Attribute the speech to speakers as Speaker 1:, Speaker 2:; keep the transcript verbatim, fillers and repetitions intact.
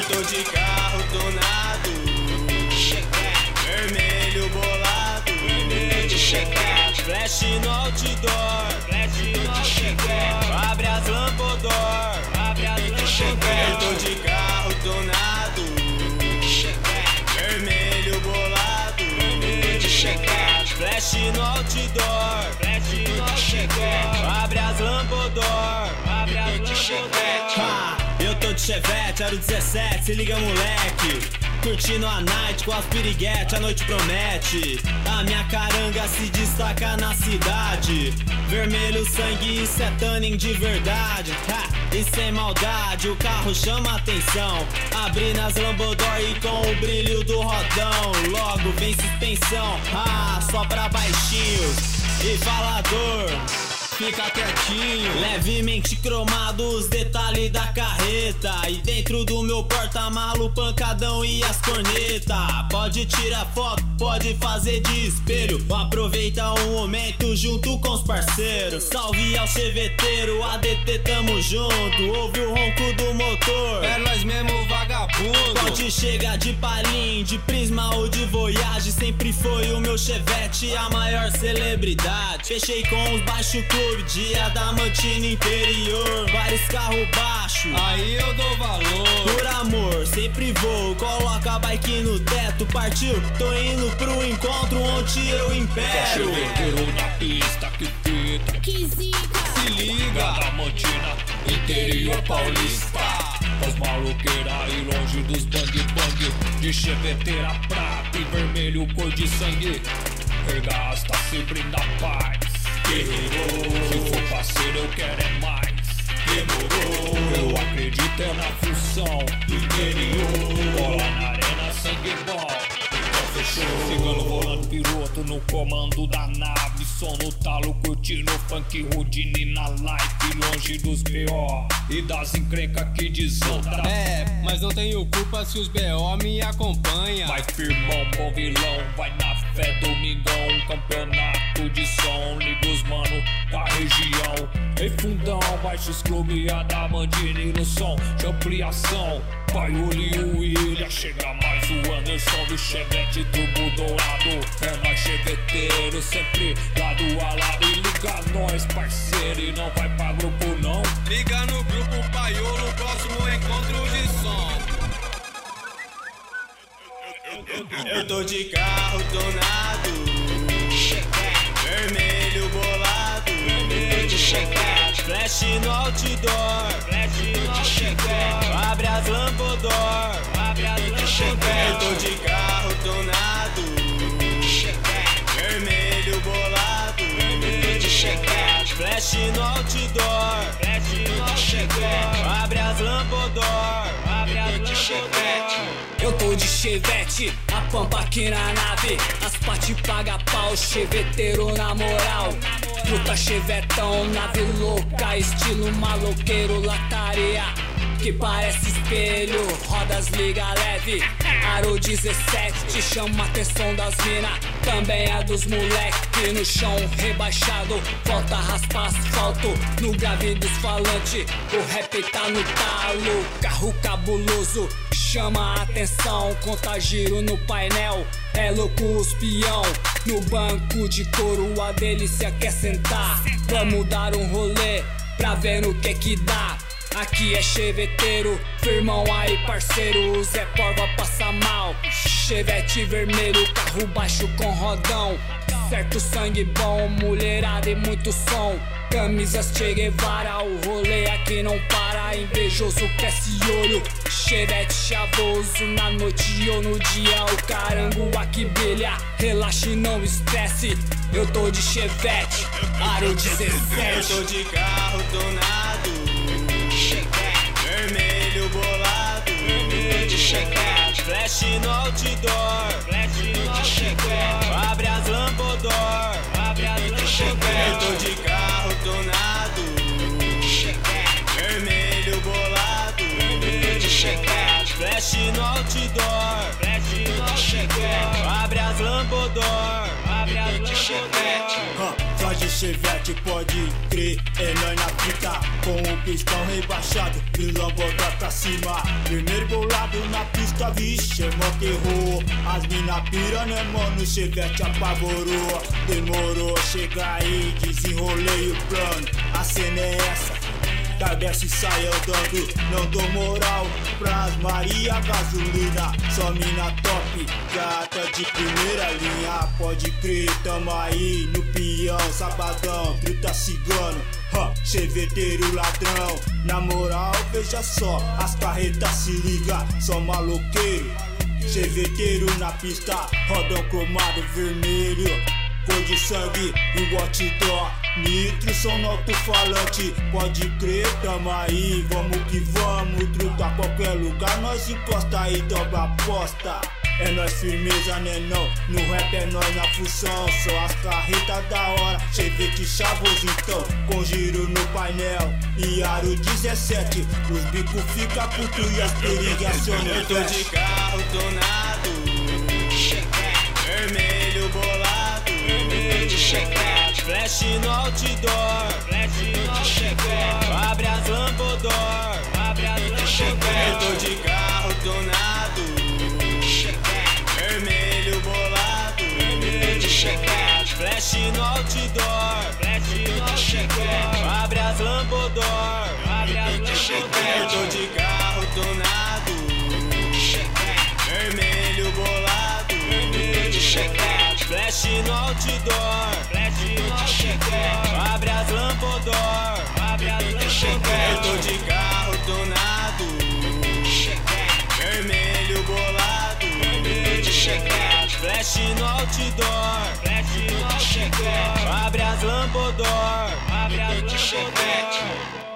Speaker 1: tô de carro tonado, vermelho bolado, flash no outdoor, abre as lampodor, eu tô de carro tonado, vermelho bolado, flash no outdoor, abre as lampodor, abre as lampodor. Eu tô de Chevette, aro dezessete, se liga moleque. Curtindo a night com as piriguete, a noite promete. A minha caranga se destaca na cidade. Vermelho sangue, isso é tanning de verdade. Ha, e sem maldade, o carro chama atenção. Abrindo as Lambodor e com o brilho do rodão. Logo vem suspensão, ah, só pra baixinhos e falador. Fica quietinho, levemente cromado os detalhes da carreta. E dentro do meu porta-malo, pancadão e as cornetas. Pode tirar foto, pode fazer de espelho. Aproveita o momento junto com os parceiros. Salve ao cheveteiro, A D T tamo junto. Ouve o ronco do motor,
Speaker 2: é nós mesmo vagabundo.
Speaker 1: Pode chegar de Palim, de Prisma ou de Voyage. Sempre foi o meu Chevette a maior celebridade. Fechei com os baixo clube, dia da mantina interior, vários carros baixos,
Speaker 2: aí eu dou valor.
Speaker 1: Por amor, sempre vou, coloca a bike no teto. Partiu, tô indo pro encontro onde eu impero.
Speaker 3: Cheveteiro na pista, que fita,
Speaker 4: que zica,
Speaker 3: se liga. Da mantina, interior paulista. As maloqueiras e longe dos bang bang. De cheveteira prata e vermelho cor de sangue. Regasta sempre na paz. Guerreiro, se for parceiro eu quero é mais. Demorou, eu acredito é na função. Interior, bola na arena, sangue bom. Então fechou, cigano rolando piloto no comando da nave. Som no talo, curtindo funk, Rudine na live. Longe dos B O e das encrencas que desanda.
Speaker 2: É, mas não tenho culpa se os B O me acompanham.
Speaker 3: Vai firmão, bom vilão, vai na fé, domingão. Campeonato de som, liga os mano da região. Ei fundão, baixos clube, a da Mandini no som de ampliação. Vai o Liu e Ilha, chega mais o Anderson do Chevette turbo dourado. É nós cheveteiro, sempre lado a lado. E liga nós parceiro e não vai pra grupo não.
Speaker 2: Liga no grupo Paiô no próximo encontro de som.
Speaker 1: Eu tô de carro tonado, vermelho bolado, flash no outdoor, abre as lampodor, eu tô de carro tonado, vermelho bolado, flash no outdoor, abre as lampodor, abre as lampodor.
Speaker 5: Eu tô de Chevette, a pampa aqui na nave. As pati paga pau, cheveteiro na moral. Puta chevetão, nave louca, estilo maloqueiro, lataria que parece espelho, rodas liga leve. Aro dezessete, chama a atenção das mina. Também a dos moleque no chão rebaixado. Volta a raspar asfalto no grave dos falante. O rap tá no talo, carro cabuloso chama a atenção, conta giro no painel. É louco os peão, no banco de couro a delícia quer sentar. Vamos dar um rolê pra ver no que que dá. Aqui é cheveteiro, firmão aí parceiro. Zé Porva passa mal, Chevette vermelho, carro baixo com rodão. Certo sangue bom, mulherada e muito som. Camisas Che Guevara, o rolê aqui não para. Invejoso cresce olho, Chevette chavoso. Na noite ou no dia o carango aqui brilha. Relaxe, não estresse, eu tô de Chevette, aro dezessete.
Speaker 1: Eu tô de carro tonado, vermelho bolado, flash no outdoor, abre as lampodor, eu tô de carro tonado, vermelho bolado, flash no outdoor, abre as lampodor, abre as lampodor.
Speaker 6: Só de
Speaker 1: Chevette, pode crer, é nóis na fita. Com o pistão rebaixado e lambodó pra cima. Vermelho bolado na pista, vixe, é mó terror. As mina pira, né mano, Chevette apavorou. Demorou, chega aí, desenrolei o plano. A cena é essa, da desce e sai andando. Não dou moral pras Maria Gasolina. Só mina top, gata de primeira linha. Pode crer, tamo aí no peão, sabadão, truta cigano, ha, cheveteiro ladrão. Na moral, veja só, as carretas se liga, só maloqueiro. Cheveteiro na pista, rodão cromado vermelho, cor de sangue e outdoor. Nitro, som no alto-falante, pode crer, tamo aí, vamos que vamos. Truta qualquer lugar, nós encosta e dobra a aposta. É nós firmeza, né não, no rap é nós na função. Só as carretas da hora, Chevette chavoso então. Com giro no painel e aro dezessete. Os bicos fica puto e as perigas acionam.
Speaker 2: Eu tô de carro tonado, vermelho bolado,
Speaker 1: flash no outdoor, flash no outdoor. Abre as lambodor, abre as lambodor.
Speaker 2: Eu tô de carro tonado, vermelho bolado,
Speaker 1: flash no outdoor, flash no outdoor. Abre as lambodor, abre as lambodor.
Speaker 2: eu tô de carro tonado, vermelho bolado,
Speaker 1: flash no outdoor, flash no outdoor. Abre as lambodor, abre as lambodor.
Speaker 2: eu tô de carro tonado, vermelho bolado,
Speaker 1: flash no outdoor, flash no outdoor. Abre as lambodor, abre as lambodor.